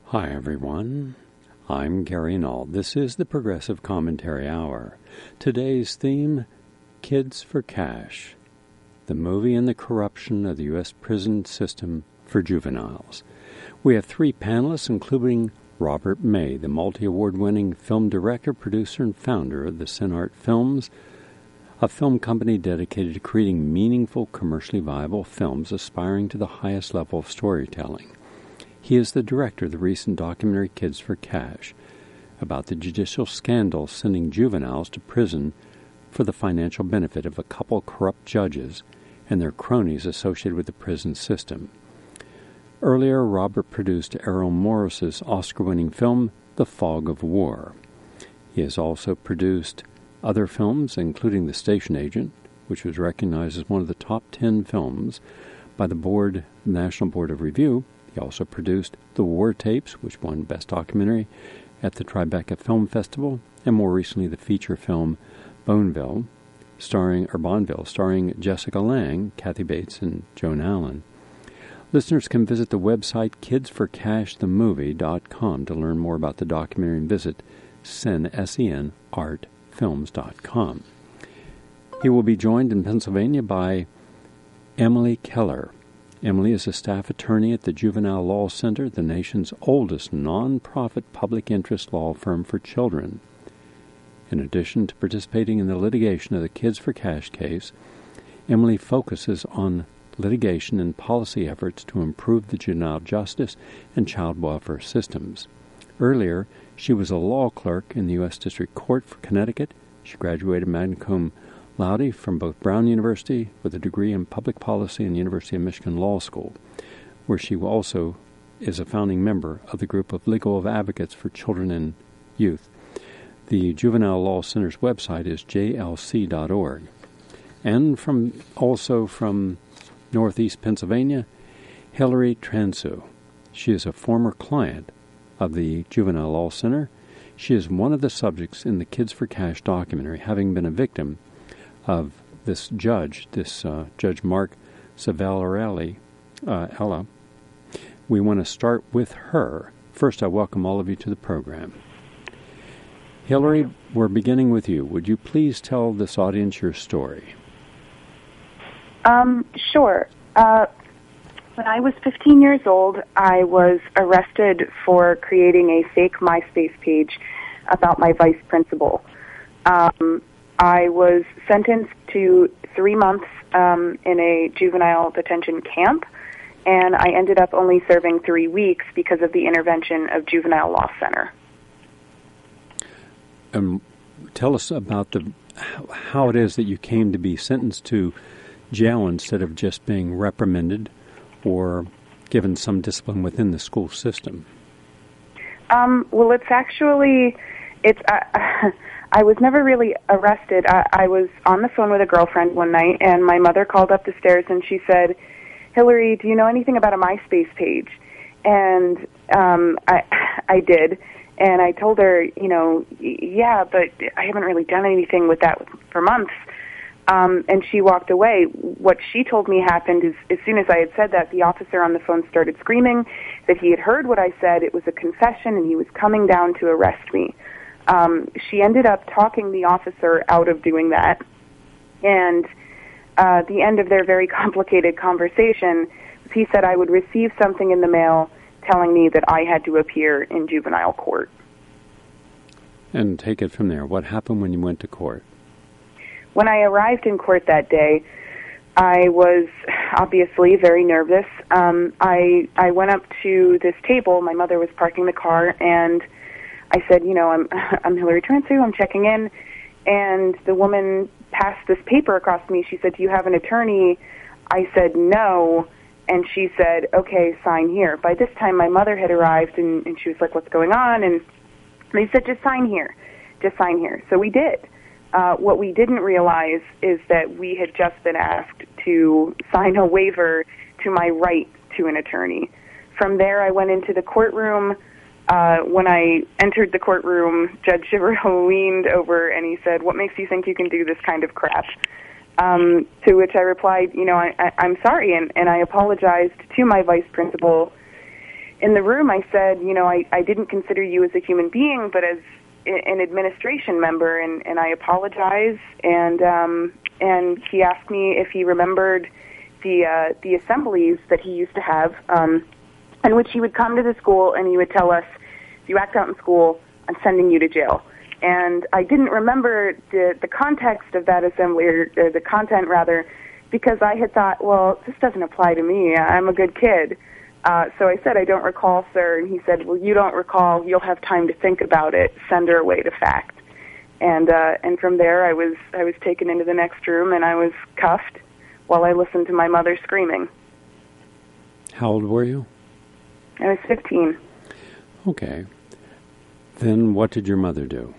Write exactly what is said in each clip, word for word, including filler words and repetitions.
Hi, everyone. I'm Gary Null. This is the Progressive Commentary Hour. Today's theme, Kids for Cash, the movie and the corruption of the U S prison system for juveniles. We have three panelists, including Robert May, the multi-award-winning film director, producer, and founder of the Cinart Films, a film company dedicated to creating meaningful, commercially viable films aspiring to the highest level of storytelling. He is the director of the recent documentary Kids for Cash, about the judicial scandal sending juveniles to prison for the financial benefit of a couple corrupt judges and their cronies associated with the prison system. Earlier, Robert produced Errol Morris's Oscar-winning film, The Fog of War. He has also produced other films, including The Station Agent, which was recognized as one of the top ten films by the board, National Board of Review. He also produced The War Tapes, which won Best Documentary at the Tribeca Film Festival, and more recently the feature film Bonneville, starring or Bonneville, starring Jessica Lange, Kathy Bates, and Joan Allen. Listeners can visit the website kids for cash the movie dot com to learn more about the documentary and visit sen, S E N, art films dot com. He will be joined in Pennsylvania by Emily Keller. Emily is a staff attorney at the Juvenile Law Center, the nation's oldest non-profit public interest law firm for children. In addition to participating in the litigation of the Kids for Cash case, Emily focuses on litigation and policy efforts to improve the juvenile justice and child welfare systems. Earlier, she was a law clerk in the U S District Court for Connecticut. She graduated magna cum laude from both Brown University with a degree in public policy and the University of Michigan Law School, where she also is a founding member of the group of Legal Advocates for Children and Youth. The Juvenile Law Center's website is j l c dot org. And from also from Northeast Pennsylvania, Hillary Transu. She is a former client of the Juvenile Law Center. She is one of the subjects in the Kids for Cash documentary, having been a victim of this judge, this uh, Judge Mark Ciavarelli, uh, Ella. We want to start with her. First, I welcome all of you to the program. Hillary, we're beginning with you. Would you please tell this audience your story? Um, sure. Uh, when I was fifteen years old, I was arrested for creating a fake MySpace page about my vice principal. Um, I was sentenced to three months um, in a juvenile detention camp, and I ended up only serving three weeks because of the intervention of Juvenile Law Center. Um, tell us about the how it is that you came to be sentenced to jail instead of just being reprimanded or given some discipline within the school system. Um, well, it's actually, it's. Uh, I was never really arrested. I, I was on the phone with a girlfriend one night, and my mother called up the stairs, and she said, "Hillary, do you know anything about a MySpace page?" And um, I, I did, and I told her, you know, yeah, but I haven't really done anything with that for months. Um, and she walked away. What she told me happened is, as soon as I had said that, the officer on the phone started screaming that he had heard what I said. It was a confession, and he was coming down to arrest me. Um, she ended up talking the officer out of doing that. And uh, the end of their very complicated conversation, he said I would receive something in the mail telling me that I had to appear in juvenile court. And take it from there. What happened when you went to court? When I arrived in court that day, I was obviously very nervous. Um, I I went up to this table. My mother was parking the car, and I said, you know, I'm I'm Hillary Transu. I'm checking in. And the woman passed this paper across to me. She said, "Do you have an attorney?" I said, "No." And she said, "Okay, sign here." By this time, my mother had arrived, and, and she was like, "What's going on?" And they said, "Just sign here. Just sign here." So we did. Uh, what we didn't realize is that we had just been asked to sign a waiver to my right to an attorney. From there, I went into the courtroom. Uh, when I entered the courtroom, Judge Ciavarelli leaned over and he said, "What makes you think you can do this kind of crap?" Um, to which I replied, you know, I, I, I'm sorry, and, and I apologized to my vice principal. in the room, I said, you know, I, I didn't consider you as a human being, but as an administration member, and, and I apologize. And um, and he asked me if he remembered the uh, the assemblies that he used to have, um, in which he would come to the school and he would tell us, if you act out in school, I'm sending you to jail. And I didn't remember the, the context of that assembly, or, or the content rather, because I had thought, well, this doesn't apply to me. I'm a good kid. Uh, so I said, I don't recall, sir. And he said, well, you don't recall. You'll have time to think about it. Send her away to fact. And uh, and from there, I was I was taken into the next room, and I was cuffed while I listened to my mother screaming. How old were you? I was fifteen. Okay. Then what did your mother do?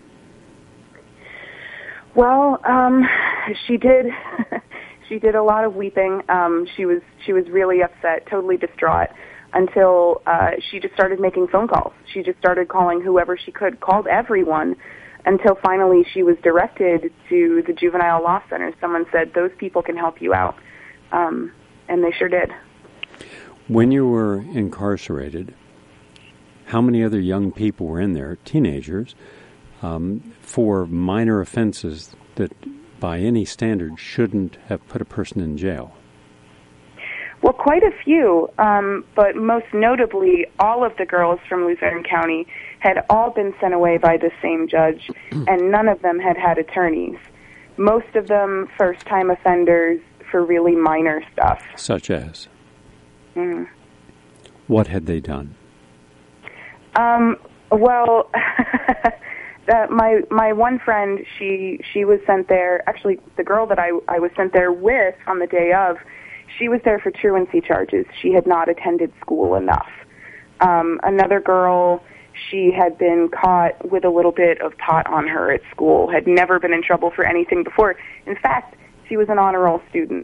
Well, um, she did. She did a lot of weeping. Um, she was she was really upset, totally distraught, until uh, she just started making phone calls. She just started calling whoever she could, called everyone, until finally she was directed to the Juvenile Law Center. Someone said, those people can help you out, um, and they sure did. When you were incarcerated, how many other young people were in there, teenagers, um, for minor offenses that by any standard shouldn't have put a person in jail? Well, quite a few, um, but most notably, all of the girls from Luzerne County had all been sent away by the same judge, and none of them had had attorneys. Most of them first-time offenders for really minor stuff. Such as? Mm. What had they done? Um, well, uh, my my one friend, she she was sent there. Actually, the girl that I I was sent there with on the day of, she was there for truancy charges. She had not attended school enough. Um, another girl, she had been caught with a little bit of pot on her at school. Had never been in trouble for anything before. In fact, she was an honor roll student.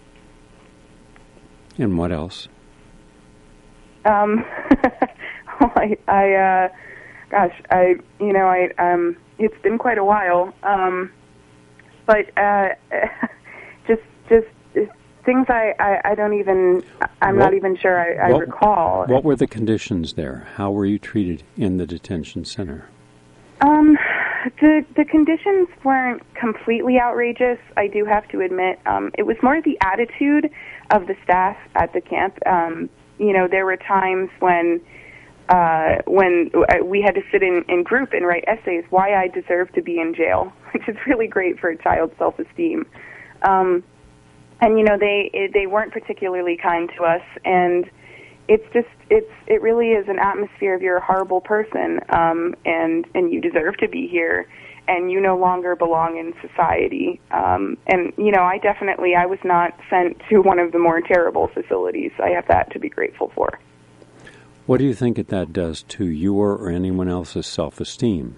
And what else? Um, I, I, uh, gosh, I, you know, I, um, it's been quite a while, um, but, uh, just, just things I, I, I don't even, I'm what, not even sure I, I what, recall. What were the conditions there? How were you treated in the detention center? Um, the, the conditions weren't completely outrageous, I do have to admit. Um, it was more the attitude of the staff at the camp. Um, you know, there were times when, uh, when we had to sit in, in group and write essays, why I deserve to be in jail, which is really great for a child's self-esteem. Um, and, you know, they, they weren't particularly kind to us, and it's just, it's, it really is an atmosphere of you're a horrible person, um, and, and you deserve to be here, and you no longer belong in society. Um, and, you know, I definitely, I was not sent to one of the more terrible facilities. I have that to be grateful for. What do you think that that does to your or anyone else's self-esteem?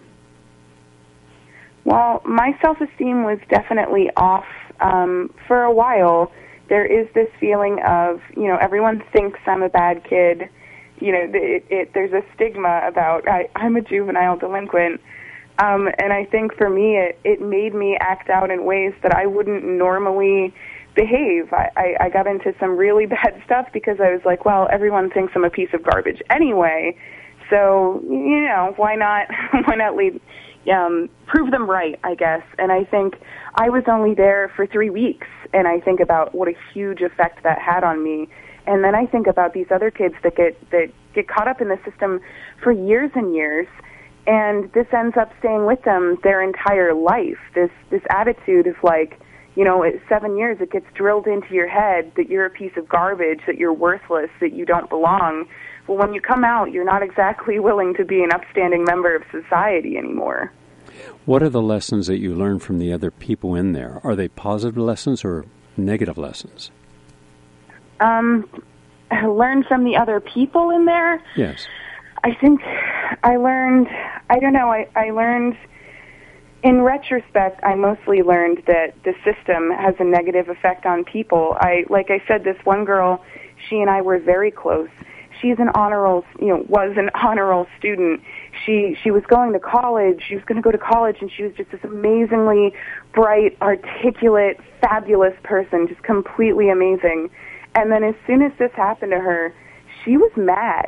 Well, my self-esteem was definitely off um, for a while. There is this feeling of, you know, everyone thinks I'm a bad kid. You know, it, it, there's a stigma about I, I'm a juvenile delinquent. Um, and I think for me, it, it made me act out in ways that I wouldn't normally behave. I, I, I got into some really bad stuff because I was like, well, everyone thinks I'm a piece of garbage anyway. So, you know, why not, why not lead, um, prove them right, I guess. And I think I was only there for three weeks, and I think about what a huge effect that had on me. And then I think about these other kids that get, that get caught up in the system for years and years, and this ends up staying with them their entire life. This this attitude of like, you know, at seven years it gets drilled into your head that you're a piece of garbage, that you're worthless, that you don't belong. Well, when you come out, you're not exactly willing to be an upstanding member of society anymore. What are the lessons that you learn from the other people in there? Are they positive lessons or negative lessons? Um, I learned from the other people in there? Yes. I think I learned, I don't know, I, I learned, in retrospect, I mostly learned that the system has a negative effect on people. I, like I said, this one girl, she and I were very close. She's an honor roll, you know, was an honor roll student. She, she was going to college, she was going to go to college, and she was just this amazingly bright, articulate, fabulous person, just completely amazing. And then as soon as this happened to her, she was mad.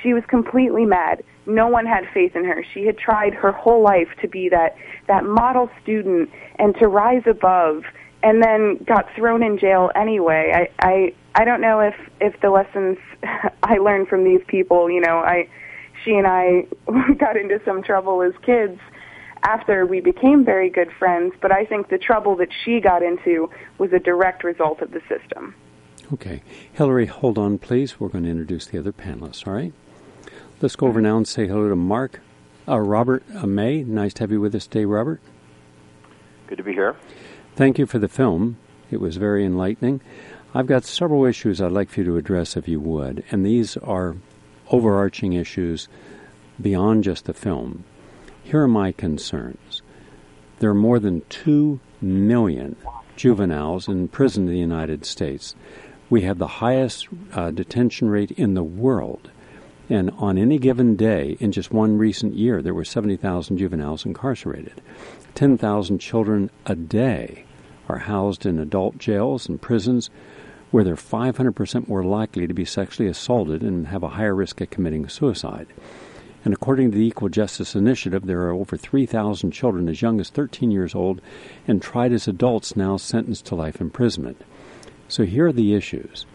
she was completely mad. No one had faith in her. She had tried her whole life to be that, that model student and to rise above, and then got thrown in jail anyway. I, I, I don't know if, if the lessons I learned from these people, you know, I, she and I got into some trouble as kids after we became very good friends, but I think the trouble that she got into was a direct result of the system. Okay. Hillary, hold on, please. We're going to introduce the other panelists, all right? Let's go over now and say hello to Mark. Uh, Robert uh, May, nice to have you with us today, Robert. Good to be here. Thank you for the film. It was very enlightening. I've got several issues I'd like for you to address, if you would, and these are overarching issues beyond just the film. Here are my concerns. There are more than two million juveniles in prison in the United States. We have the highest uh, detention rate in the world. And on any given day, in just one recent year, there were seventy thousand juveniles incarcerated. ten thousand children a day are housed in adult jails and prisons where they're five hundred percent more likely to be sexually assaulted and have a higher risk of committing suicide. And according to the Equal Justice Initiative, there are over three thousand children as young as thirteen years old and tried as adults now sentenced to life imprisonment. So here are the issues.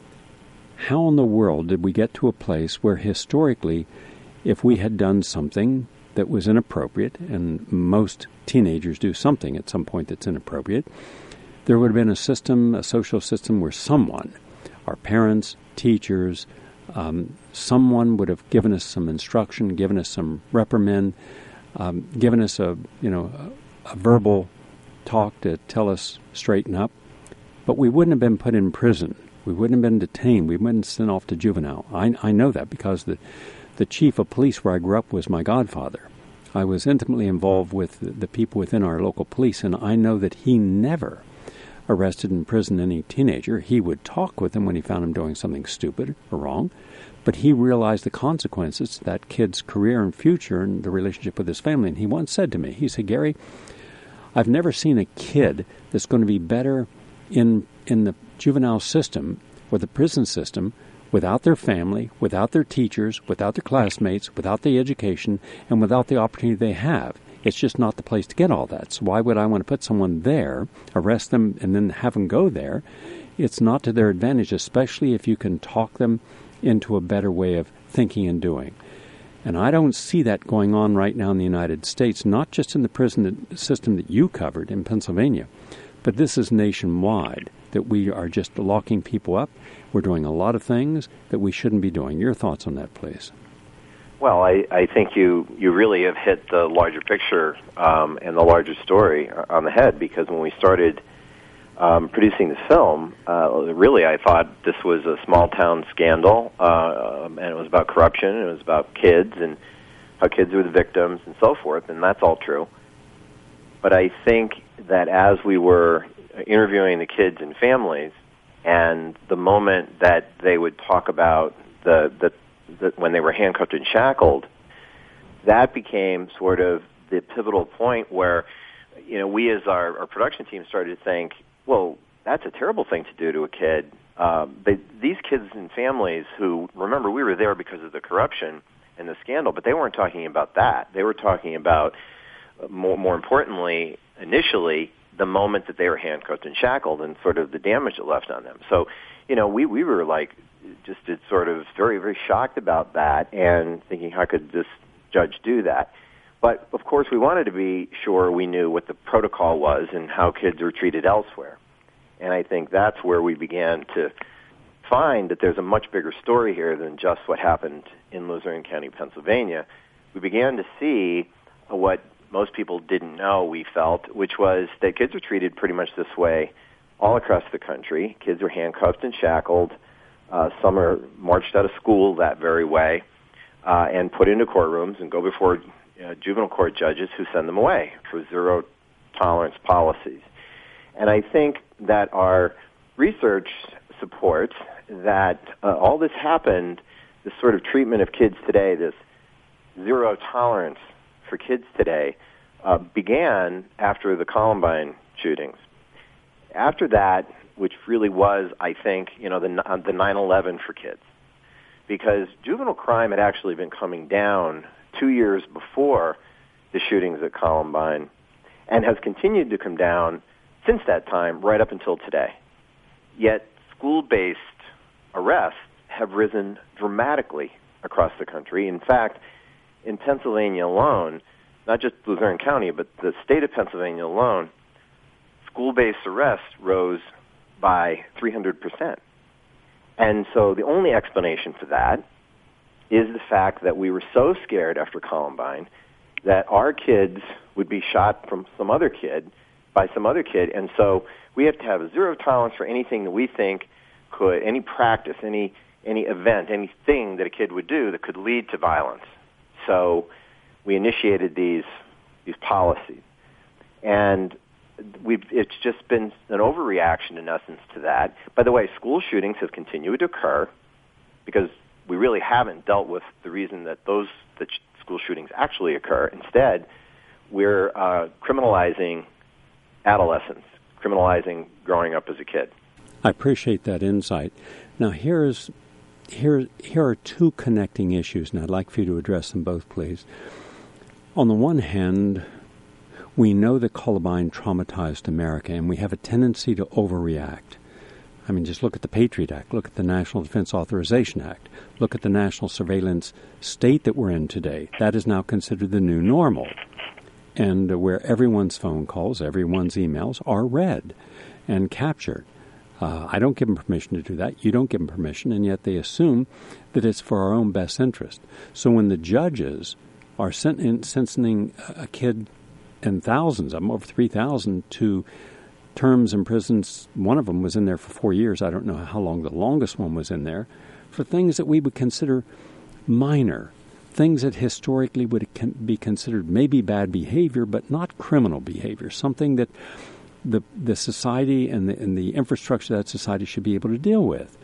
How in the world did we get to a place where historically, if we had done something that was inappropriate, and most teenagers do something at some point that's inappropriate, there would have been a system, a social system where someone, our parents, teachers, Um, someone would have given us some instruction, given us some reprimand, um, given us a you know a, a verbal talk to tell us straighten up. But we wouldn't have been put in prison. We wouldn't have been detained. We wouldn't have been sent off to juvenile. I, I know that because the the chief of police where I grew up was my godfather. I was intimately involved with the, the people within our local police, and I know that he never arrested and imprisoned any teenager. He would talk with them when he found him doing something stupid or wrong, but he realized the consequences to that kid's career and future and the relationship with his family. And he once said to me, he said, Gary, I've never seen a kid that's going to be better in in the juvenile system or the prison system without their family, without their teachers, without their classmates, without the education, and without the opportunity they have. It's just not the place to get all that. So why would I want to put someone there, arrest them, and then have them go there? It's not to their advantage, especially if you can talk them into a better way of thinking and doing. And I don't see that going on right now in the United States, not just in the prison system that you covered in Pennsylvania, but this is nationwide, that we are just locking people up. We're doing a lot of things that we shouldn't be doing. Your thoughts on that, please? Well, I, I think you, you really have hit the larger picture um, and the larger story on the head, because when we started um, producing the film, uh, really I thought this was a small-town scandal, uh, and it was about corruption, and it was about kids, and how kids were the victims, and so forth, and that's all true. But I think that as we were interviewing the kids and families, and the moment that they would talk about the the that when they were handcuffed and shackled, that became sort of the pivotal point where, you know, we as our, our production team started to think, well, that's a terrible thing to do to a kid. Um, they, these kids and families who, remember, we were there because of the corruption and the scandal, but they weren't talking about that. They were talking about, uh, more, more importantly, initially, the moment that they were handcuffed and shackled and sort of the damage it left on them. So, you know, we, we were like, just sort of very, very shocked about that and thinking, how could this judge do that? But, of course, we wanted to be sure we knew what the protocol was and how kids were treated elsewhere. And I think that's where we began to find that there's a much bigger story here than just what happened in Luzerne County, Pennsylvania. We began to see what most people didn't know, we felt, which was that kids were treated pretty much this way all across the country. Kids were handcuffed and shackled. Uh, some are marched out of school that very way uh, and put into courtrooms and go before uh, juvenile court judges who send them away for zero-tolerance policies. And I think that our research supports that uh, all this happened, this sort of treatment of kids today, this zero tolerance for kids today, uh, began after the Columbine shootings. After that, which really was, I think, you know, the the nine eleven for kids, because juvenile crime had actually been coming down two years before the shootings at Columbine and has continued to come down since that time right up until today. Yet school-based arrests have risen dramatically across the country. In fact, in Pennsylvania alone, not just Luzerne County, but the state of Pennsylvania alone, school-based arrests rose by three hundred percent. And so the only explanation for that is the fact that we were so scared after Columbine that our kids would be shot from some other kid by some other kid. And so we have to have a zero tolerance for anything that we think could, any practice, any any event, anything that a kid would do that could lead to violence. So we initiated these these policies. And we've, it's just been an overreaction, in essence, to that. By the way, school shootings have continued to occur because we really haven't dealt with the reason that those that school shootings actually occur. Instead, we're uh, criminalizing adolescence, criminalizing growing up as a kid. I appreciate that insight. Now, here's here here are two connecting issues, and I'd like for you to address them both, please. On the one hand, we know that Columbine traumatized America, and we have a tendency to overreact. I mean, just look at the Patriot Act, look at the National Defense Authorization Act, look at the national surveillance state that we're in today. That is now considered the new normal, and uh, where everyone's phone calls, everyone's emails are read and captured. Uh, I don't give them permission to do that. You don't give them permission, and yet they assume that it's for our own best interest. So when the judges are sent- sentencing a kid, and thousands of them, over three thousand, to terms in prisons, one of them was in there for four years. I don't know how long the longest one was in there, for things that we would consider minor, things that historically would be considered maybe bad behavior, but not criminal behavior, something that the the society and the, and the infrastructure of that society should be able to deal with.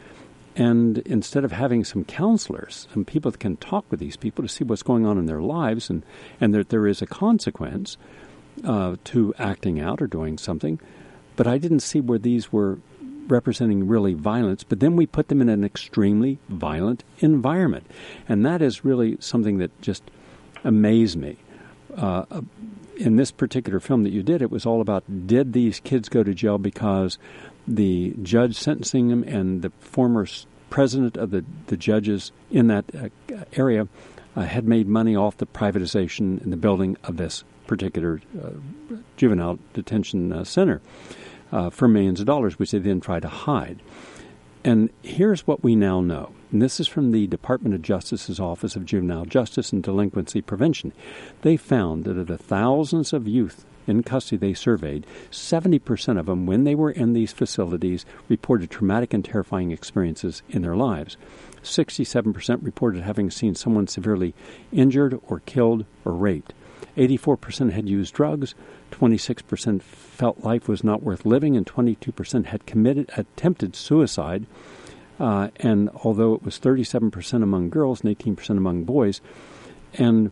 And instead of having some counselors, some people that can talk with these people to see what's going on in their lives and, and that there is a consequence uh, to acting out or doing something, but I didn't see where these were representing really violence, but then we put them in an extremely violent environment. And that is really something that just amazed me. Uh, in this particular film that you did, it was all about, did these kids go to jail because the judge sentencing them and the former president of the, the judges in that uh, area uh, had made money off the privatization and the building of this particular uh, juvenile detention uh, center uh, for millions of dollars, which they then try to hide. And here's what we now know. And this is from the Department of Justice's Office of Juvenile Justice and Delinquency Prevention. They found that of the thousands of youth in custody they surveyed, seventy percent of them, when they were in these facilities, reported traumatic and terrifying experiences in their lives. sixty-seven percent reported having seen someone severely injured or killed or raped. eighty-four percent had used drugs, twenty-six percent felt life was not worth living, and twenty-two percent had committed attempted suicide. Uh, and although it was thirty-seven percent among girls and eighteen percent among boys, and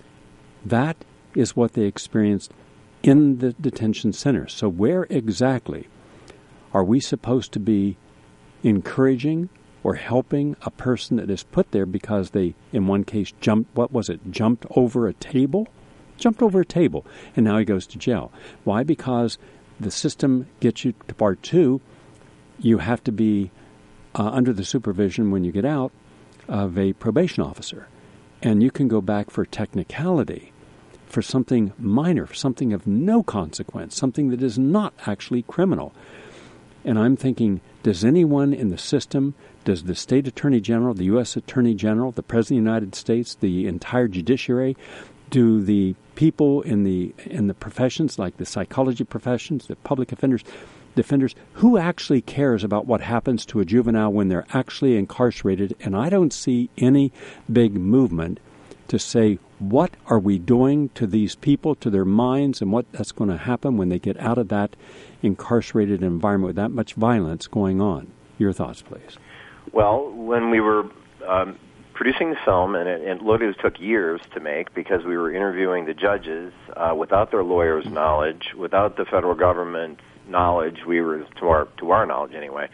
that is what they experienced in the detention centers. So where exactly are we supposed to be encouraging or helping a person that is put there because they, in one case, jumped, what was it, jumped over a table? Jumped over a table, and now he goes to jail. Why? Because the system gets you to part two. You have to be uh, under the supervision when you get out of a probation officer. And you can go back for technicality, for something minor, for something of no consequence, something that is not actually criminal. And I'm thinking, does anyone in the system, does the state attorney general, the U S attorney general, the president of the United States, the entire judiciary, do the people in the in the professions, like the psychology professions, the public offenders, defenders, who actually cares about what happens to a juvenile when they're actually incarcerated? And I don't see any big movement to say, what are we doing to these people, to their minds, and what that's going to happen when they get out of that incarcerated environment with that much violence going on. Your thoughts, please. Well, when we were um, producing the film, and it, and it took years to make because we were interviewing the judges uh, without their lawyers' knowledge, without the federal government's knowledge, we were, to our, to our knowledge anyway,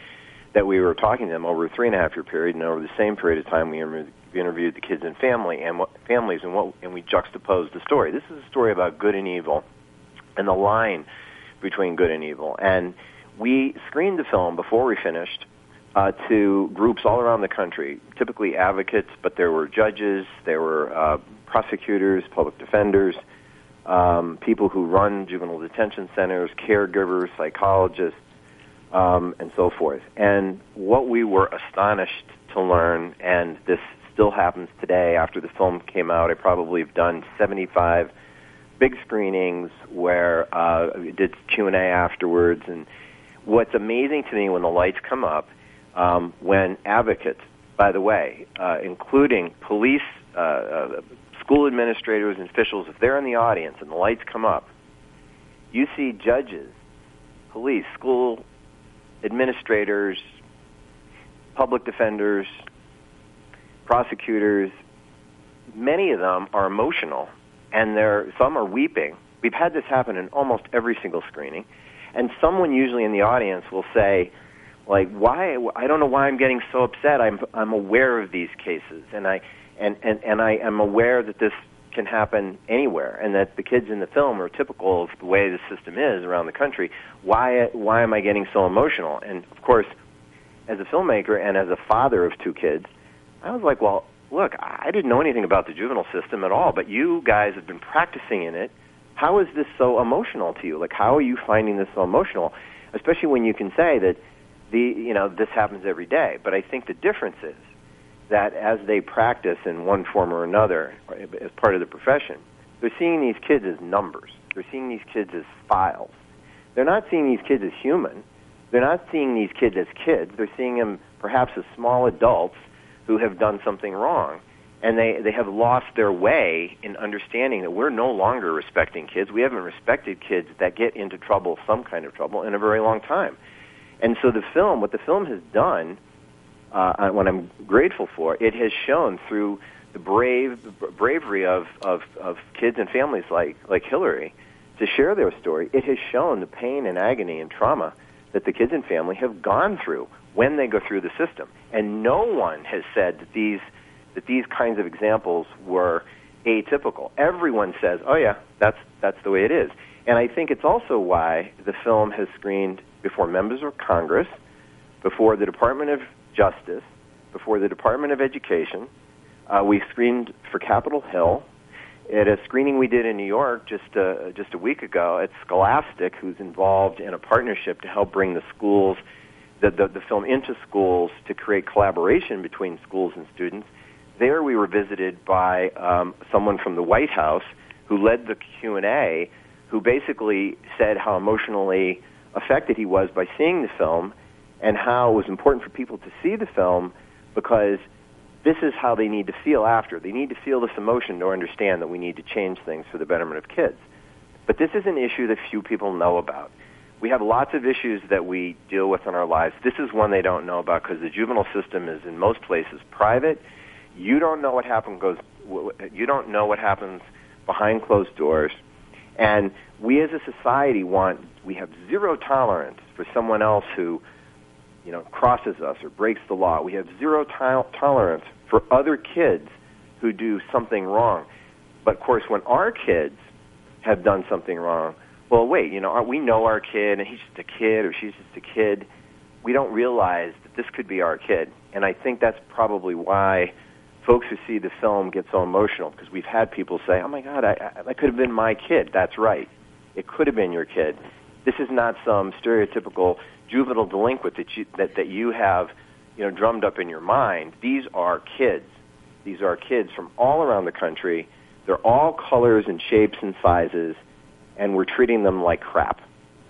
that we were talking to them over a three and a half year period, and over the same period of time we interviewed, we interviewed the kids and family and what, families, and what, and we juxtaposed the story. This is a story about good and evil, and the line between good and evil. And we screened the film before we finished uh, to groups all around the country, typically advocates, but there were judges, there were uh, prosecutors, public defenders, um, people who run juvenile detention centers, caregivers, psychologists, um, and so forth. And what we were astonished to learn, and this still happens today after the film came out, I probably have done seventy-five big screenings where uh, we did Q and A afterwards. And what's amazing to me when the lights come up, um, when advocates, by the way, uh, including police, uh, uh, school administrators and officials, if they're in the audience and the lights come up, you see judges, police, school administrators, public defenders, prosecutors, many of them are emotional, and they're, some are weeping. We've had this happen in almost every single screening, and someone usually in the audience will say, like, why, I don't know why I'm getting so upset. I'm, I'm aware of these cases, and I, and, and, and I am aware that this can happen anywhere, and that the kids in the film are typical of the way the system is around the country. Why, why am I getting so emotional? And, of course, as a filmmaker and as a father of two kids, I was like, well, look, I didn't know anything about the juvenile system at all, but you guys have been practicing in it. How is this so emotional to you? Like, how are you finding this so emotional? Especially when you can say that, the you know, this happens every day. But I think the difference is that as they practice in one form or another as part of the profession, they're seeing these kids as numbers. They're seeing these kids as files. They're not seeing these kids as human. They're not seeing these kids as kids. They're seeing them perhaps as small adults who have done something wrong. And they, they have lost their way in understanding that we're no longer respecting kids. We haven't respected kids that get into trouble, some kind of trouble, in a very long time. And so the film, what the film has done, uh, what I'm grateful for, it has shown through the brave bravery of, of, of kids and families like, like Hillary to share their story. It has shown the pain and agony and trauma that the kids and family have gone through when they go through the system. And no one has said that these that these kinds of examples were atypical. Everyone says, oh yeah, that's that's the way it is. And I think it's also why the film has screened before members of Congress, before the Department of Justice, before the Department of Education. Uh, we screened for Capitol Hill. At a screening we did in New York just uh, just a week ago at Scholastic, who's involved in a partnership to help bring the schools, the, the, the film into schools to create collaboration between schools and students. There we were visited by um, someone from the White House who led the Q and A, who basically said how emotionally affected he was by seeing the film and how it was important for people to see the film because this is how they need to feel after. They need to feel this emotion to understand that we need to change things for the betterment of kids. But this is an issue that few people know about. We have lots of issues that we deal with in our lives. This is one they don't know about because the juvenile system is in most places private. You don't know what happens goes. You don't know what happens behind closed doors, and we as a society want. We have zero tolerance for someone else who, you know, crosses us or breaks the law. We have zero to- tolerance for other kids who do something wrong. But of course, when our kids have done something wrong, well, wait, you know, we know our kid, and he's just a kid or she's just a kid. We don't realize that this could be our kid, and I think that's probably why folks who see the film get so emotional, because we've had people say, oh, my God, I, I, that could have been my kid. That's right. It could have been your kid. This is not some stereotypical juvenile delinquent that you, that, that you have, you know, drummed up in your mind. These are kids. These are kids from all around the country. They're all colors and shapes and sizes, and we're treating them like crap.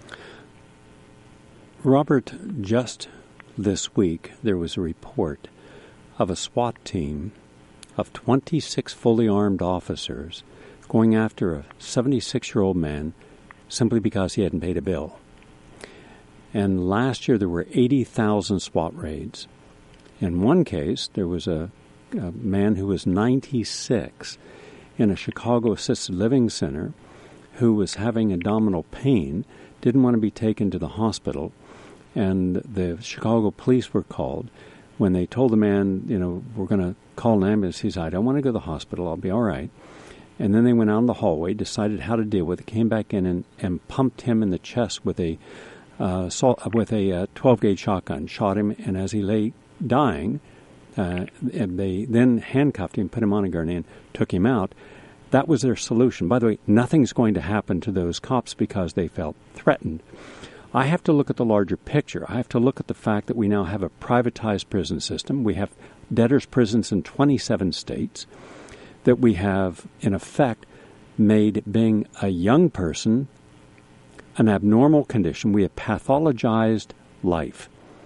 Robert, just this week there was a report of a SWAT team of twenty-six fully armed officers going after a seventy-six-year-old man simply because he hadn't paid a bill. And last year there were eighty thousand SWAT raids. In one case, there was a, a man who was ninety-six in a Chicago assisted living center who was having abdominal pain, didn't want to be taken to the hospital, and the Chicago police were called. When they told the man, you know, we're going to call an ambulance, he said, I don't want to go to the hospital, I'll be all right. And then they went out in the hallway, decided how to deal with it, came back in and, and pumped him in the chest with a uh, salt, with a uh, twelve-gauge shotgun, shot him, and as he lay dying, uh, and they then handcuffed him, put him on a gurney, and took him out. That was their solution. By the way, nothing's going to happen to those cops because they felt threatened. I have to look at the larger picture. I have to look at the fact that we now have a privatized prison system. We have debtors' prisons in twenty-seven states, that we have, in effect, made being a young person an abnormal condition. We have pathologized life.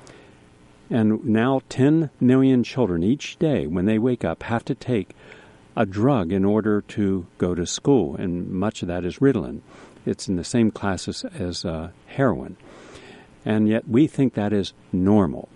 And now ten million children each day, when they wake up, have to take a drug in order to go to school, and much of that is Ritalin. It's in the same class as, as uh, heroin. And yet we think that is normal.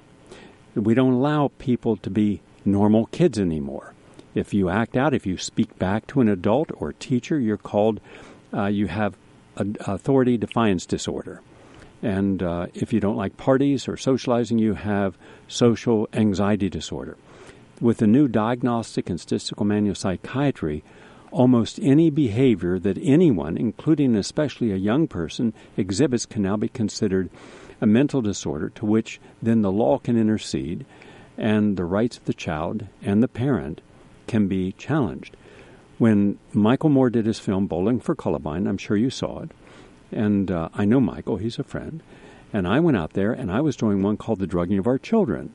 We don't allow people to be normal kids anymore. If you act out, if you speak back to an adult or teacher, you're called, uh, you have an authority defiance disorder. And uh, if you don't like parties or socializing, you have social anxiety disorder. With the new Diagnostic and Statistical Manual of Psychiatry, almost any behavior that anyone, including especially a young person, exhibits can now be considered a mental disorder, to which then the law can intercede, and the rights of the child and the parent can be challenged. When Michael Moore did his film Bowling for Columbine, I'm sure you saw it, and uh, I know Michael, he's a friend, and I went out there and I was doing one called The Drugging of Our Children.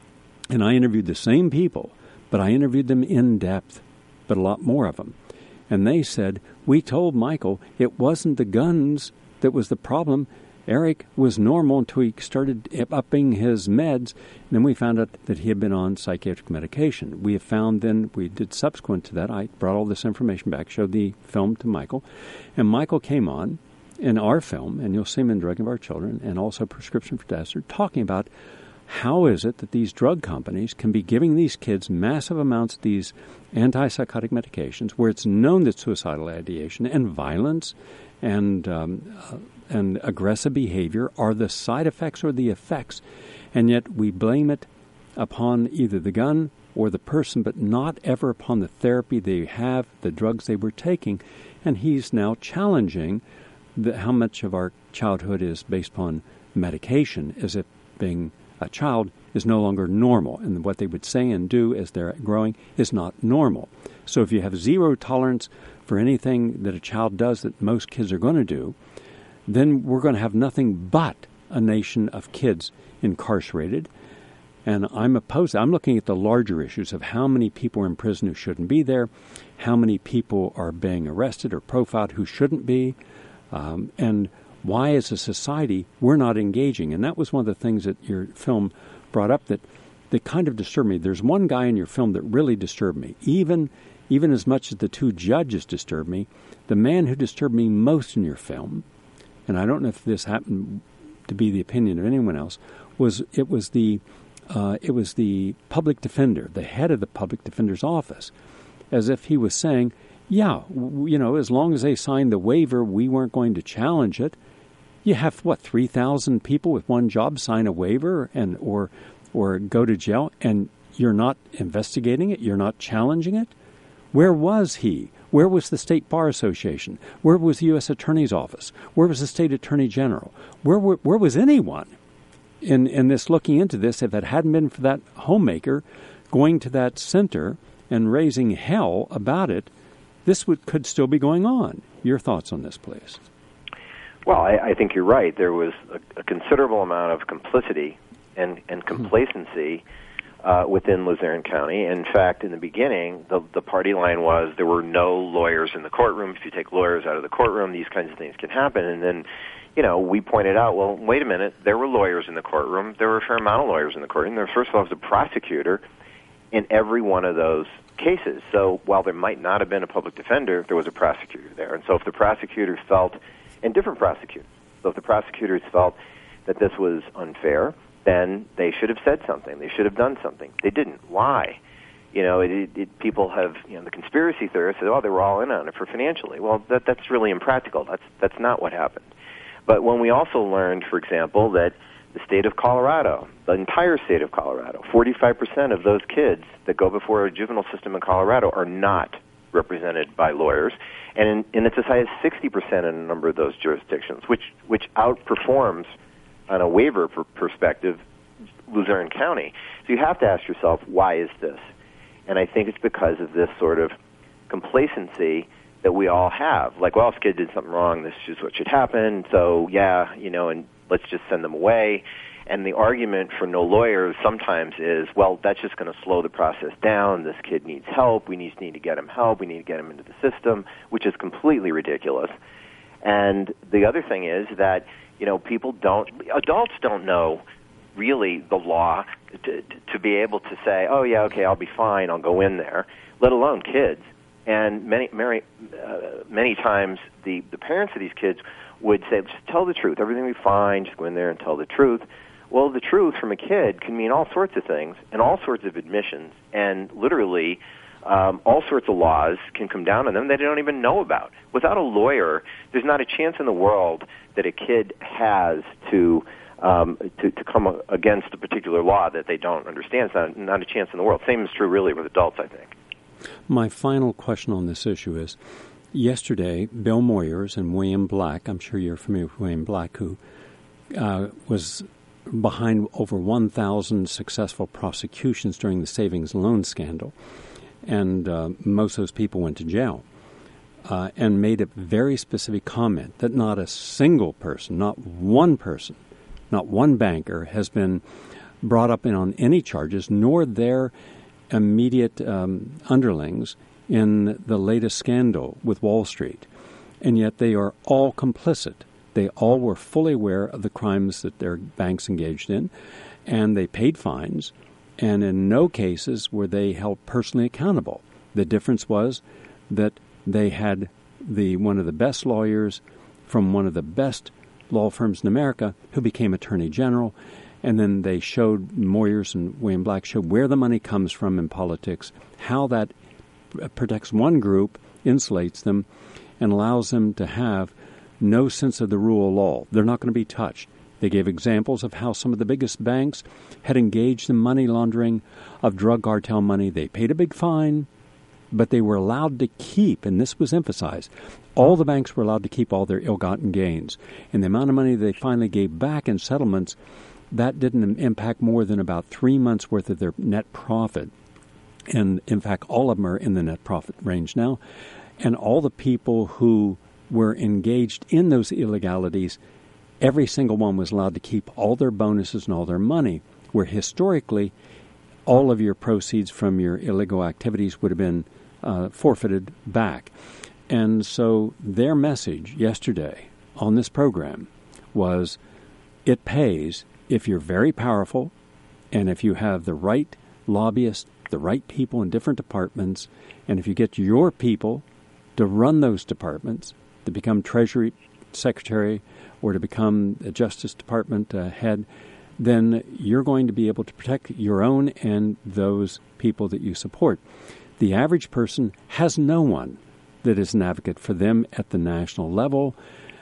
And I interviewed the same people, but I interviewed them in depth, but a lot more of them. And they said, we told Michael it wasn't the guns that was the problem. Eric was normal until he started upping his meds, and then we found out that he had been on psychiatric medication. We have found then, we did subsequent to that, I brought all this information back, showed the film to Michael, and Michael came on in our film, and you'll see him in Drugging of Our Children, and also Prescription for Desert, talking about how is it that these drug companies can be giving these kids massive amounts of these antipsychotic medications where it's known that suicidal ideation and violence and um, uh, and aggressive behavior are the side effects or the effects, and yet we blame it upon either the gun or the person, but not ever upon the therapy they have, the drugs they were taking. And he's now challenging the, how much of our childhood is based upon medication, as if being a child is no longer normal, and what they would say and do as they're growing is not normal. So if you have zero tolerance for anything that a child does that most kids are going to do, then we're going to have nothing but a nation of kids incarcerated. And I'm opposed. I'm looking at the larger issues of how many people are in prison who shouldn't be there, how many people are being arrested or profiled who shouldn't be, um, and why, as a society, we're not engaging. And that was one of the things that your film brought up that, that kind of disturbed me. There's one guy in your film that really disturbed me. Even, even as much as the two judges disturbed me, the man who disturbed me most in your film, and I don't know if this happened to be the opinion of anyone else, was it was the uh, it was the public defender, the head of the public defender's office, as if he was saying, yeah, w- you know, as long as they signed the waiver, we weren't going to challenge it. You have, what, three thousand people with one job sign a waiver and or or go to jail, and you're not investigating it? You're not challenging it? Where was he? Where was the State Bar Association? Where was the U S Attorney's Office? Where was the State Attorney General? Where were, where was anyone in, in this looking into this if it hadn't been for that homemaker going to that center and raising hell about it? This would, could still be going on. Your thoughts on this, please. Well, I, I think you're right. There was a, a considerable amount of complicity and, and complacency uh, within Luzerne County. In fact, in the beginning, the, the party line was there were no lawyers in the courtroom. If you take lawyers out of the courtroom, these kinds of things can happen. And then, you know, we pointed out, well, wait a minute, there were lawyers in the courtroom. There were a fair amount of lawyers in the courtroom. There, first of all, was a prosecutor in every one of those cases. So while there might not have been a public defender, there was a prosecutor there. And so if the prosecutors felt, and different prosecutors, so if the prosecutors felt that this was unfair, then they should have said something. They should have done something. They didn't. Why? You know, it, it, it, people have, you know, the conspiracy theorists said, oh, they were all in on it for financially. Well, that, that's really impractical. That's, that's not what happened. But when we also learned, for example, that the state of Colorado, the entire state of Colorado, forty-five percent of those kids that go before a juvenile system in Colorado are not represented by lawyers, and, in, and it's as high as sixty percent in a number of those jurisdictions, which, which outperforms, on a waiver per perspective, Luzerne County. So you have to ask yourself, why is this? And I think it's because of this sort of complacency that we all have. Like, well, if a kid did something wrong, this is what should happen, so yeah, you know, and let's just send them away. And the argument for no lawyers sometimes is, well, that's just going to slow the process down. This kid needs help. We need, need to get him help. We need to get him into the system, which is completely ridiculous. And the other thing is that, you know, people don't, adults don't know really the law to, to be able to say, oh, yeah, okay, I'll be fine, I'll go in there, let alone kids. And many, many, uh, many times the, the parents of these kids would say, just tell the truth, everything will be fine, just go in there and tell the truth. Well, the truth from a kid can mean all sorts of things and all sorts of admissions, and literally um, all sorts of laws can come down on them that they don't even know about. Without a lawyer, there's not a chance in the world that a kid has to um, to, to come against a particular law that they don't understand. It's not, not a chance in the world. Same is true, really, with adults, I think. My final question on this issue is, yesterday, Bill Moyers and William Black, I'm sure you're familiar with William Black, who uh, was behind over one thousand successful prosecutions during the savings loan scandal, and uh, most of those people went to jail, uh, and made a very specific comment that not a single person, not one person, not one banker has been brought up in on any charges, nor their immediate um, underlings in the latest scandal with Wall Street. And yet they are all complicit. They all were fully aware of the crimes that their banks engaged in, and they paid fines, and in no cases were they held personally accountable. The difference was that they had the one of the best lawyers from one of the best law firms in America who became Attorney General, and then they showed, Moyers and William Black showed where the money comes from in politics, how that protects one group, insulates them, and allows them to have no sense of the rule of law. They're not going to be touched. They gave examples of how some of the biggest banks had engaged in money laundering of drug cartel money. They paid a big fine, but they were allowed to keep, and this was emphasized, all the banks were allowed to keep all their ill-gotten gains. And the amount of money they finally gave back in settlements, that didn't impact more than about three months' worth of their net profit. And, in fact, all of them are in the net profit range now. And all the people who were engaged in those illegalities, every single one was allowed to keep all their bonuses and all their money, where historically all of your proceeds from your illegal activities would have been uh, forfeited back. And so their message yesterday on this program was, it pays if you're very powerful and if you have the right lobbyists, the right people in different departments, and if you get your people to run those departments, to become Treasury Secretary or to become a Justice Department uh, head, then you're going to be able to protect your own and those people that you support. The average person has no one that is an advocate for them at the national level,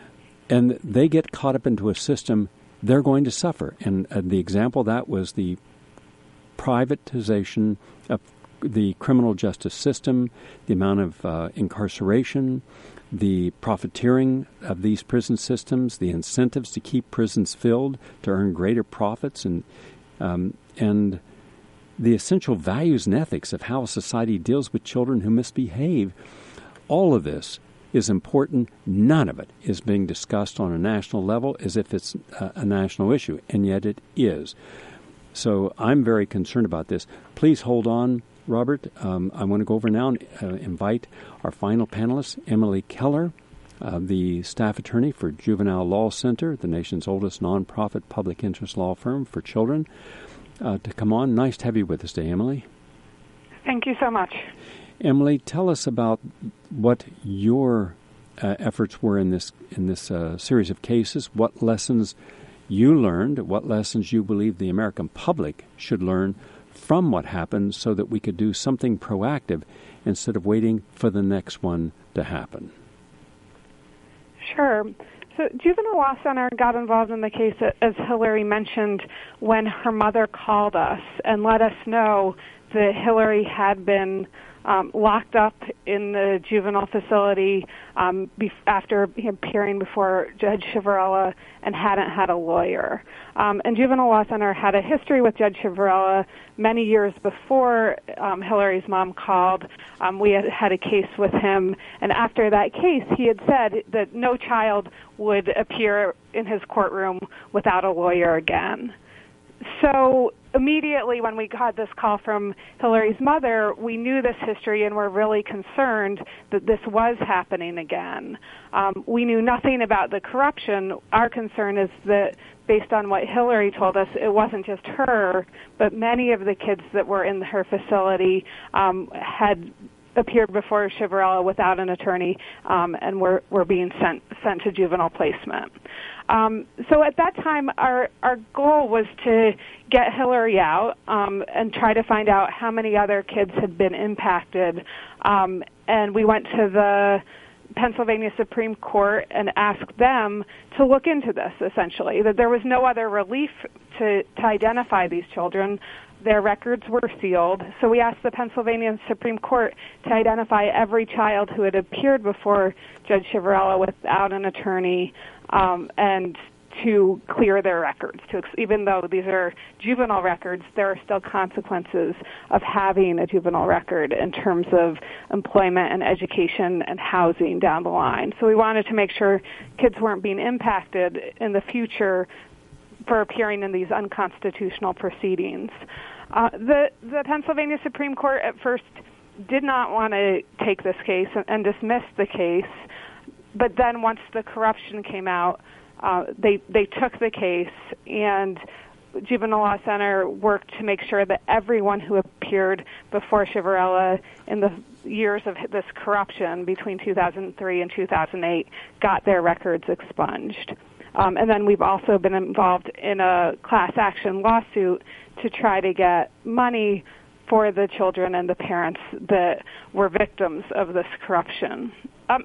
and they get caught up into a system, they're going to suffer. And uh, the example of that was the privatization of the criminal justice system, the amount of uh, incarceration, the profiteering of these prison systems, the incentives to keep prisons filled to earn greater profits, and um, and the essential values and ethics of how society deals with children who misbehave. All of this is important. None of it is being discussed on a national level as if it's a, a national issue, and yet it is. So I'm very concerned about this. Please hold on, Robert. Um, I want to go over now and uh, invite our final panelist, Emily Keller, uh, the staff attorney for Juvenile Law Center, the nation's oldest nonprofit public interest law firm for children, uh, to come on. Nice to have you with us today, Emily. Thank you so much. Emily, tell us about what your uh, efforts were in this in this uh, series of cases, what lessons you learned, what lessons you believe the American public should learn from what happened so that we could do something proactive instead of waiting for the next one to happen. Sure. So Juvenile Law Center got involved in the case, as Hillary mentioned, when her mother called us and let us know that Hillary had been um, locked up in the juvenile facility um, bef- after appearing before Judge Ciavarella and hadn't had a lawyer. Um, and Juvenile Law Center had a history with Judge Ciavarella many years before um, Hillary's mom called. Um, we had had a case with him, and after that case, he had said that no child would appear in his courtroom without a lawyer again. So immediately when we got this call from Hillary's mother, we knew this history and were really concerned that this was happening again. Um, we knew nothing about the corruption. Our concern is that based on what Hillary told us, it wasn't just her, but many of the kids that were in her facility um, had appeared before Ciavarella without an attorney um, and were, were being sent sent to juvenile placement. Um, so at that time, our, our goal was to get Hillary out um, and try to find out how many other kids had been impacted. Um, and we went to the Pennsylvania Supreme Court and asked them to look into this, essentially, that there was no other relief to, to identify these children. Their records were sealed. So we asked the Pennsylvania Supreme Court to identify every child who had appeared before Judge Ciavarella without an attorney um, and to clear their records. To, even though these are juvenile records, there are still consequences of having a juvenile record in terms of employment and education and housing down the line. So we wanted to make sure kids weren't being impacted in the future for appearing in these unconstitutional proceedings. Uh, the, the Pennsylvania Supreme Court at first did not want to take this case and, and dismissed the case, but then once the corruption came out, uh, they, they took the case, and Juvenile Law Center worked to make sure that everyone who appeared before Ciavarella in the years of this corruption between two thousand three and two thousand eight got their records expunged. Um, and then we've also been involved in a class action lawsuit to try to get money for the children and the parents that were victims of this corruption. Um,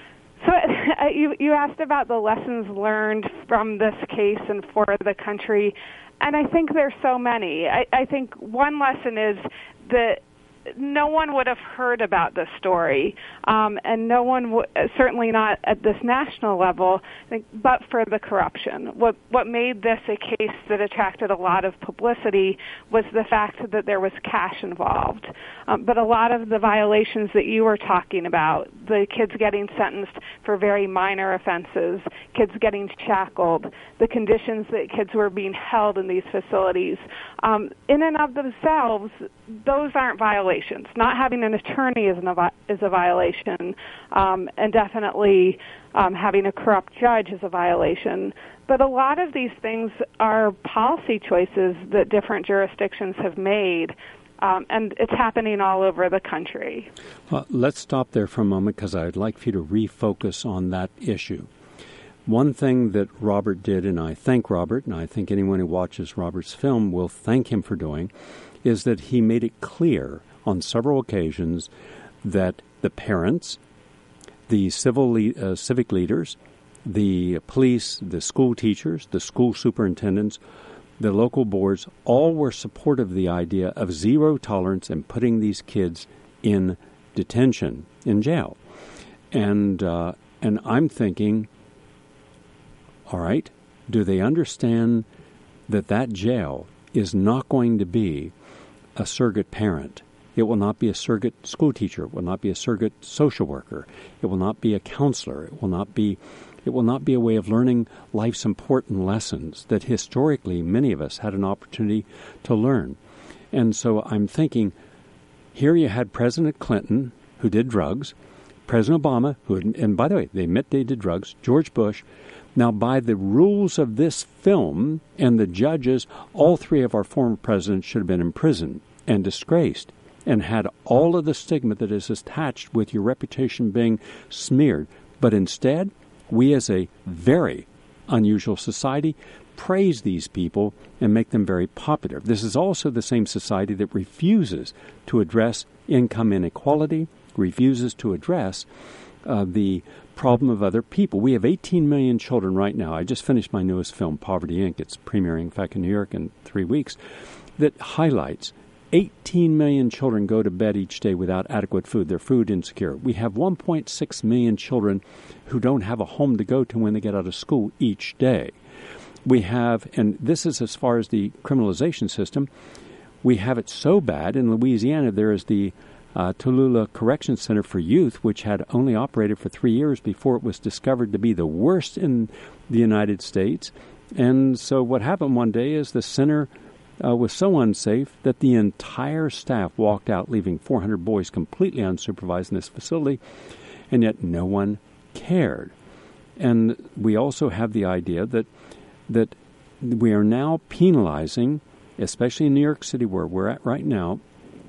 so uh, you, you asked about the lessons learned from this case and for the country, and I think there's so many. I, I think one lesson is that no one would have heard about this story, um, and no one, w- certainly not at this national level, I think, but for the corruption. What what made this a case that attracted a lot of publicity was the fact that there was cash involved. Um, but a lot of the violations that you were talking about, the kids getting sentenced for very minor offenses, kids getting shackled, the conditions that kids were being held in these facilities, um, in and of themselves, those aren't violations. Not having an attorney is, an, is a violation, um, and definitely um, having a corrupt judge is a violation. But a lot of these things are policy choices that different jurisdictions have made, um, and it's happening all over the country. Uh, let's stop there for a moment because I'd like for you to refocus on that issue. One thing that Robert did, and I thank Robert, and I think anyone who watches Robert's film will thank him for doing, is that he made it clear on several occasions that the parents, the civil le- uh, civic leaders, the police, the school teachers, the school superintendents, the local boards, all were supportive of the idea of zero tolerance and putting these kids in detention, in jail. And uh, and I'm thinking, all right, do they understand that that jail is not going to be a surrogate parent? It will not be a surrogate school teacher. It will not be a surrogate social worker. It will not be a counselor. It will not be it will not be a way of learning life's important lessons that historically many of us had an opportunity to learn. And so I'm thinking, here you had President Clinton, who did drugs, President Obama, who, and by the way, they admit they did drugs, George Bush. Now, by the rules of this film and the judges, all three of our former presidents should have been imprisoned and disgraced and had all of the stigma that is attached with your reputation being smeared. But instead, we as a very unusual society praise these people and make them very popular. This is also the same society that refuses to address income inequality, refuses to address uh, the problem of other people. We have eighteen million children right now. I just finished my newest film, Poverty, Incorporated. It's premiering, in fact, in New York in three weeks, that highlights eighteen million children go to bed each day without adequate food. They're food insecure. We have one point six million children who don't have a home to go to when they get out of school each day. We have, and this is as far as the criminalization system, we have it so bad. In Louisiana, there is the uh, Tallulah Correction Center for Youth, which had only operated for three years before it was discovered to be the worst in the United States. And so what happened one day is the center uh, was so unsafe that the entire staff walked out, leaving four hundred boys completely unsupervised in this facility, and yet no one cared. And we also have the idea that that we are now penalizing, especially in New York City where we're at right now,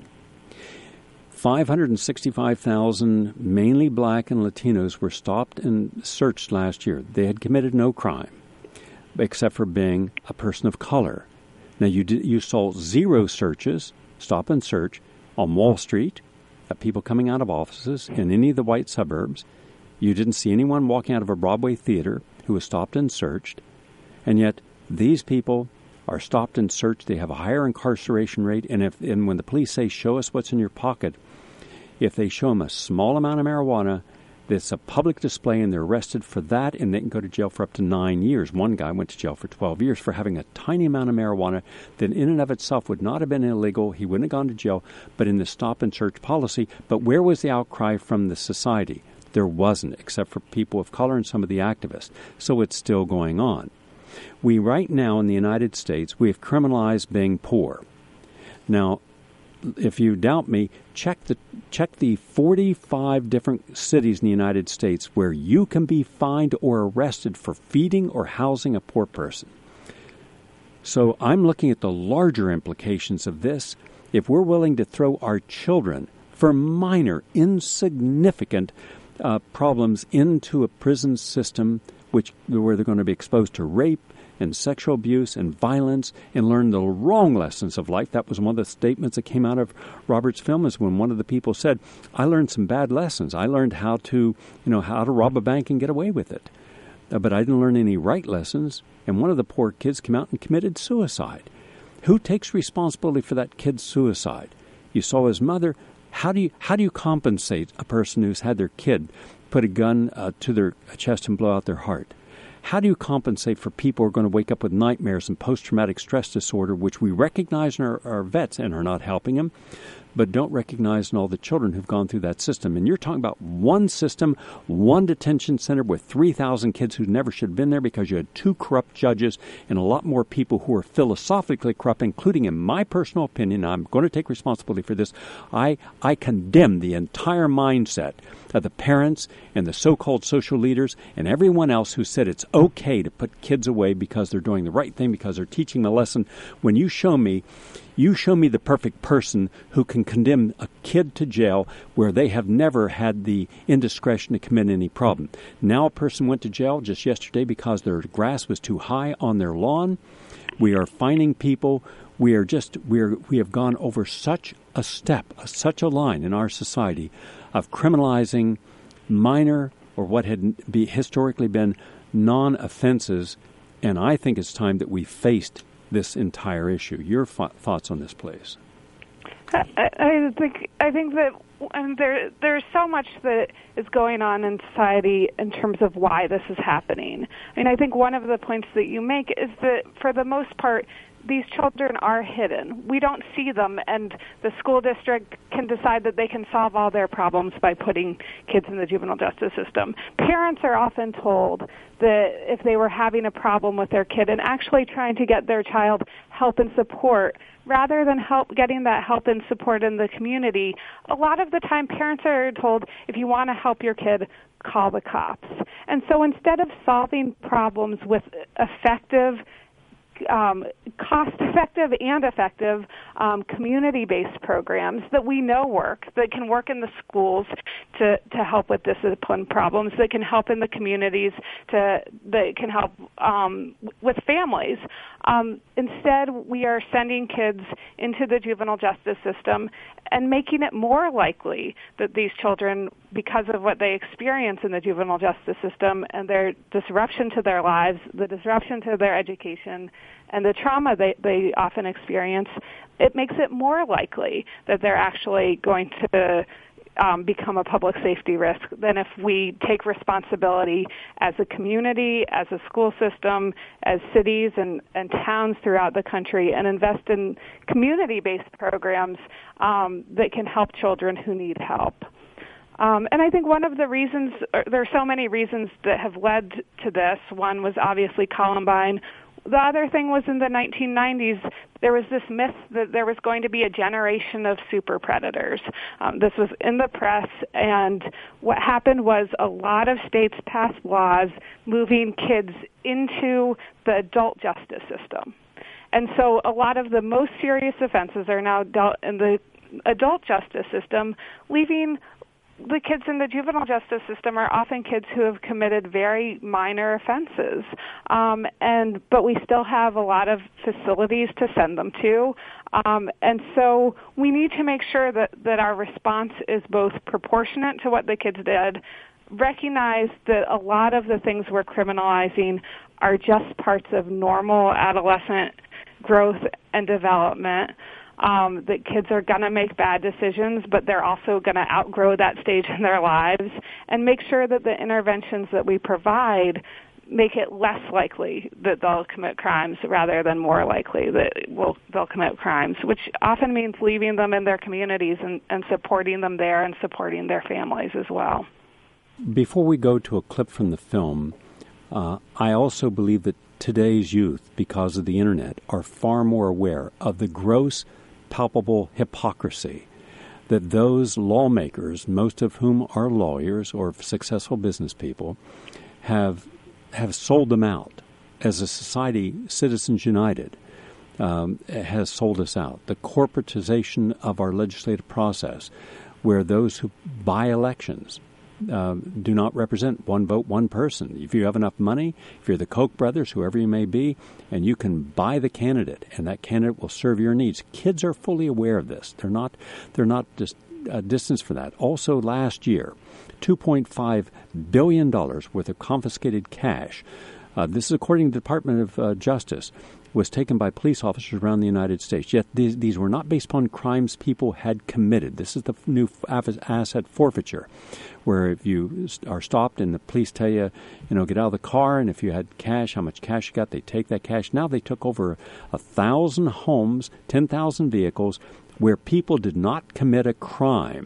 five hundred sixty-five thousand mainly black and Latinos were stopped and searched last year. They had committed no crime except for being a person of color. Now, you did, you saw zero searches, stop and search, on Wall Street, of people coming out of offices in any of the white suburbs. You didn't see anyone walking out of a Broadway theater who was stopped and searched. And yet, these people are stopped and searched. They have a higher incarceration rate. And if and when the police say, show us what's in your pocket, if they show them a small amount of marijuana, that's a public display, and they're arrested for that, and they can go to jail for up to nine years. One guy went to jail for twelve years for having a tiny amount of marijuana that in and of itself would not have been illegal. He wouldn't have gone to jail, but in the stop and search policy. But where was the outcry from the society? There wasn't, except for people of color and some of the activists. So it's still going on. We right now in the United States, we have criminalized being poor. Now, if you doubt me, check the check the forty-five different cities in the United States where you can be fined or arrested for feeding or housing a poor person. So I'm looking at the larger implications of this. If we're willing to throw our children for minor, insignificant uh, problems into a prison system, which where they're going to be exposed to rape and sexual abuse and violence and learn the wrong lessons of life. That was one of the statements that came out of Robert's film, is when one of the people said, I learned some bad lessons. I learned how to, you know, how to rob a bank and get away with it. Uh, but I didn't learn any right lessons. And one of the poor kids came out and committed suicide. Who takes responsibility for that kid's suicide? You saw his mother. How do you, how do you compensate a person who's had their kid put a gun uh, to their chest and blow out their heart? How do you compensate for people who are going to wake up with nightmares and post-traumatic stress disorder, which we recognize in our, our vets and are not helping them, but don't recognize in all the children who've gone through that system? And you're talking about one system, one detention center with three thousand kids who never should have been there because you had two corrupt judges and a lot more people who are philosophically corrupt, including, in my personal opinion, I'm going to take responsibility for this, I, I condemn the entire mindset of the parents and the so-called social leaders and everyone else who said it's okay to put kids away because they're doing the right thing, because they're teaching them a lesson. When you show me, you show me the perfect person who can condemn a kid to jail where they have never had the indiscretion to commit any problem. Now a person went to jail just yesterday because their grass was too high on their lawn. We are fining people. We are just, we are, we have gone over such a step, such a line in our society of criminalizing minor or what had be historically been non-offenses, and I think it's time that we faced this entire issue. Your f- thoughts on this, please? I, I think I think that and there there's so much that is going on in society in terms of why this is happening. I mean, I think one of the points that you make is that for the most part, these children are hidden. We don't see them, and the school district can decide that they can solve all their problems by putting kids in the juvenile justice system. Parents are often told that if they were having a problem with their kid and actually trying to get their child help and support, rather than help getting that help and support in the community, a lot of the time parents are told, if you want to help your kid, call the cops. And so instead of solving problems with effective Um, cost-effective and effective um, community-based programs that we know work, that can work in the schools to, to help with discipline problems, that can help in the communities, to that can help um, with families. Um, instead, we are sending kids into the juvenile justice system and making it more likely that these children, because of what they experience in the juvenile justice system and their disruption to their lives, the disruption to their education, and the trauma they, they often experience, it makes it more likely that they're actually going to Um, become a public safety risk than if we take responsibility as a community, as a school system, as cities and, and towns throughout the country, and invest in community-based programs um, that can help children who need help. Um, and I think one of the reasons, there are so many reasons that have led to this. One was obviously Columbine. The other thing was in the nineteen nineties, there was this myth that there was going to be a generation of super predators. Um, this was in the press, and what happened was a lot of states passed laws moving kids into the adult justice system. And so a lot of the most serious offenses are now dealt in the adult justice system, leaving the kids in the juvenile justice system are often kids who have committed very minor offenses, um, and but we still have a lot of facilities to send them to, um, and so we need to make sure that, that our response is both proportionate to what the kids did, recognize that a lot of the things we're criminalizing are just parts of normal adolescent growth and development. Um, that kids are going to make bad decisions, but they're also going to outgrow that stage in their lives, and make sure that the interventions that we provide make it less likely that they'll commit crimes rather than more likely that will, they'll commit crimes, which often means leaving them in their communities and, and supporting them there and supporting their families as well. Before we go to a clip from the film, uh, I also believe that today's youth, because of the Internet, are far more aware of the gross, palpable hypocrisy that those lawmakers, most of whom are lawyers or successful business people, have have sold them out. As a society, Citizens United um, has sold us out. The corporatization of our legislative process, where those who buy elections Um, do not represent one vote, one person. If you have enough money, if you're the Koch brothers, whoever you may be, and you can buy the candidate, and that candidate will serve your needs. Kids are fully aware of this. They're not. They're not just uh, distanced for that. Also, last year, two point five billion dollars worth of confiscated cash. Uh, this is according to the Department of uh, Justice. Was taken by police officers around the United States. Yet these, these were not based upon crimes people had committed. This is the new asset forfeiture, where if you are stopped and the police tell you, you know, get out of the car, and if you had cash, how much cash you got, they take that cash. Now they took over a thousand homes, ten thousand vehicles, where people did not commit a crime.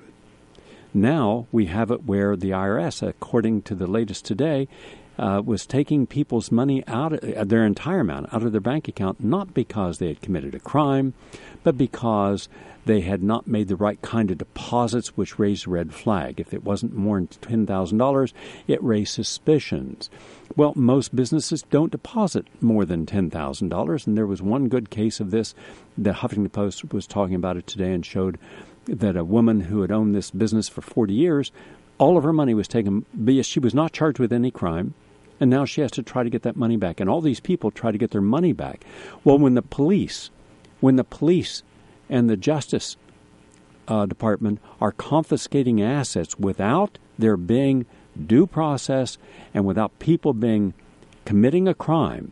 Now we have it where the I R S, according to the latest today, Uh, was taking people's money out, of, uh, their entire amount, out of their bank account, not because they had committed a crime, but because they had not made the right kind of deposits, which raised a red flag. If it wasn't more than ten thousand dollars, it raised suspicions. Well, most businesses don't deposit more than ten thousand dollars, and there was one good case of this. The Huffington Post was talking about it today and showed that a woman who had owned this business for forty years, all of her money was taken, but she was not charged with any crime. And now she has to try to get that money back. And all these people try to get their money back. Well, when the police, when the police and the Justice uh, Department are confiscating assets without there being due process and without people being committing a crime,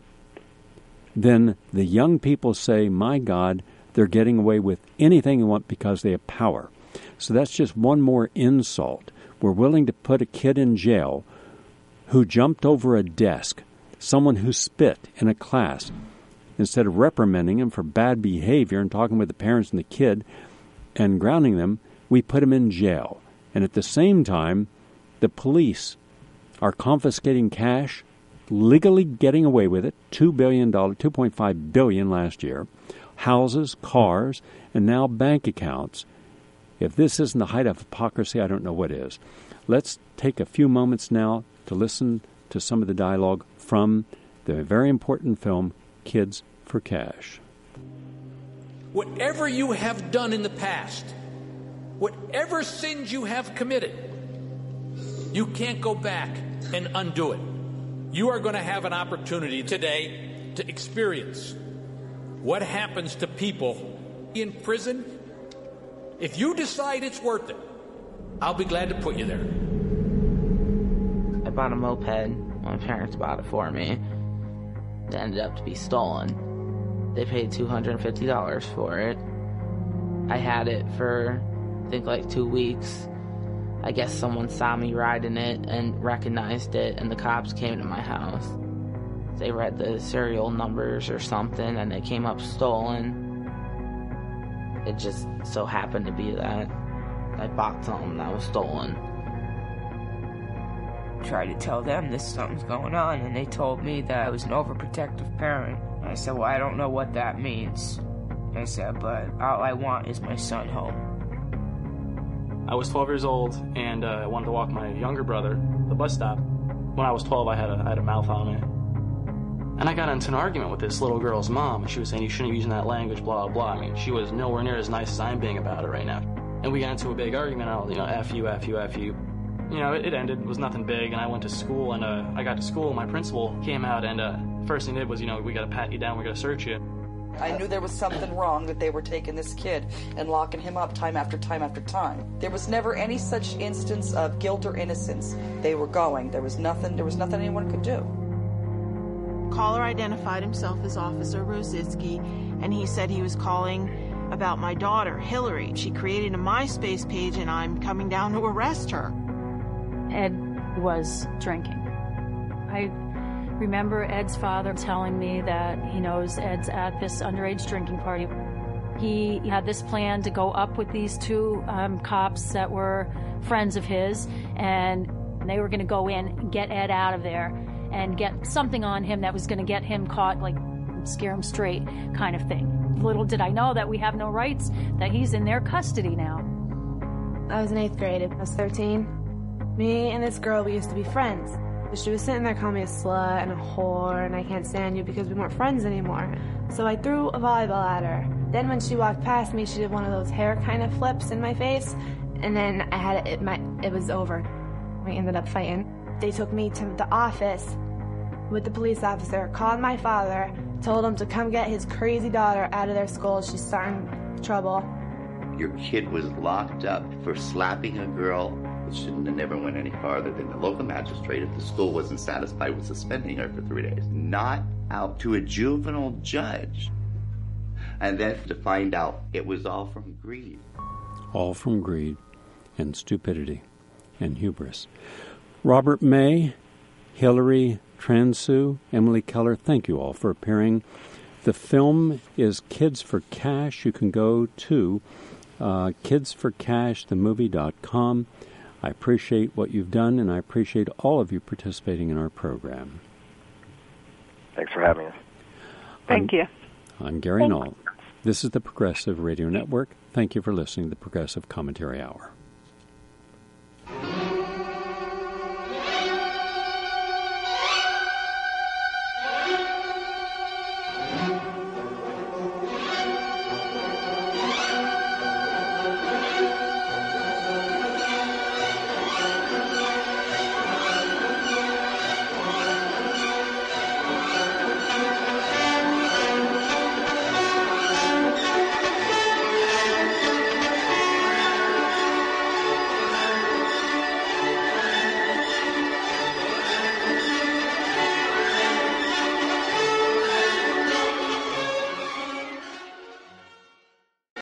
then the young people say, my God, they're getting away with anything they want because they have power. So that's just one more insult. We're willing to put a kid in jail who jumped over a desk, someone who spit in a class. Instead of reprimanding him for bad behavior and talking with the parents and the kid and grounding them, we put him in jail. And at the same time, the police are confiscating cash, legally getting away with it, two billion dollars, two point five billion dollars last year, houses, cars, and now bank accounts. If this isn't the height of hypocrisy, I don't know what is. Let's take a few moments now to listen to some of the dialogue from the very important film, Kids for Cash. Whatever you have done in the past, whatever sins you have committed, you can't go back and undo it. You are going to have an opportunity today to experience what happens to people in prison. If you decide it's worth it, I'll be glad to put you there. I bought a moped. My parents bought it for me. It ended up to be stolen. They paid two hundred fifty dollars for it. I had it for, I think, like two weeks. I guess someone saw me riding it and recognized it, and the cops came to my house. They read the serial numbers or something, and it came up stolen. It just so happened to be that I bought something that was stolen. I tried to tell them this something's going on, and they told me that I was an overprotective parent. I said, well, I don't know what that means. I said, but all I want is my son home. I was twelve years old, and uh, I wanted to walk my younger brother to the bus stop. When I was twelve, I had a, I had a mouth on me. And I got into an argument with this little girl's mom, and she was saying, you shouldn't be using that language, blah, blah, blah. I mean, she was nowhere near as nice as I'm being about it right now. And we got into a big argument, and I was, you know, F you, F you, F you. You know, it, it ended. It was nothing big, and I went to school, and uh, I got to school, and my principal came out, and uh, first thing he did was, you know, we got to pat you down, we got to search you. I knew there was something wrong, that they were taking this kid and locking him up time after time after time. There was never any such instance of guilt or innocence. They were going. There was nothing, there was nothing anyone could do. Caller identified himself as Officer Rositsky, and he said he was calling about my daughter, Hillary. She created a MySpace page, and I'm coming down to arrest her. Ed was drinking. I remember Ed's father telling me that he knows Ed's at this underage drinking party. He had this plan to go up with these two um, cops that were friends of his, and they were going to go in and get Ed out of there and get something on him that was going to get him caught, like scare him straight kind of thing. Little did I know that we have no rights, that he's in their custody now. I was in eighth grade. I was thirteen. Me and this girl, we used to be friends. She was sitting there calling me a slut and a whore, and I can't stand you because we weren't friends anymore. So I threw a volleyball at her. Then when she walked past me, she did one of those hair kind of flips in my face, and then I had it, it, my, it was over. We ended up fighting. They took me to the office with the police officer, called my father, told him to come get his crazy daughter out of their school. She's starting trouble. Your kid was locked up for slapping a girl. It shouldn't have never went any farther than the local magistrate if the school wasn't satisfied with suspending her for three days. Not out to a juvenile judge. And then to find out it was all from greed. All from greed and stupidity and hubris. Robert May, Hillary Transu, Emily Keller, thank you all for appearing. The film is Kids for Cash. You can go to uh, kids for cash the movie dot com. I appreciate what you've done, and I appreciate all of you participating in our program. Thanks for having us. Thank I'm, you. I'm Gary Knoll. This is the Progressive Radio Network. Thank you for listening to the Progressive Commentary Hour.